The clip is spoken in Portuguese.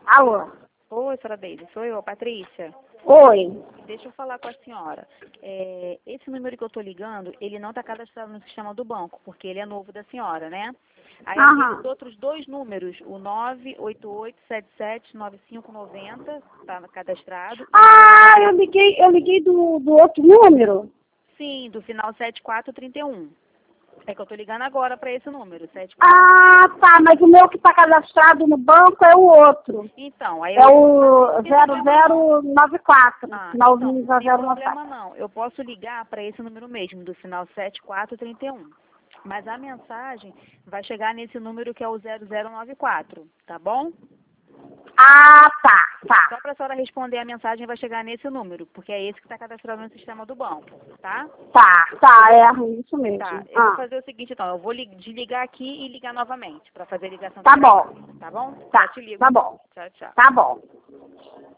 Alô? Oi, senhora Deise, sou eu, a Patrícia. Oi. Deixa eu falar com a senhora. Esse número que eu estou ligando, ele não está cadastrado no sistema do banco, porque ele é novo da senhora, né? Aí os outros dois números, o 988779590, está cadastrado. Ah, eu liguei do outro número? Sim, do final 7431. É que eu estou ligando agora para esse número, 7431. Ah, tá, mas o meu que está cadastrado no banco é o outro. Então, aí É o 0094, finalzinho então, não tem 0094. problema não. Eu posso ligar para esse número mesmo, do final 7431. Mas a mensagem vai chegar nesse número que é o 0094, tá bom? Ah, tá. Só para a senhora responder a mensagem vai chegar nesse número, porque é esse que está cadastrado no sistema do banco, tá? É isso mesmo. Tá, eu vou fazer o seguinte então, eu vou desligar aqui e ligar novamente para fazer a ligação. Tá bom. Tá bom? Tá, Já te ligo. tá bom. Tchau, tchau. Tá bom.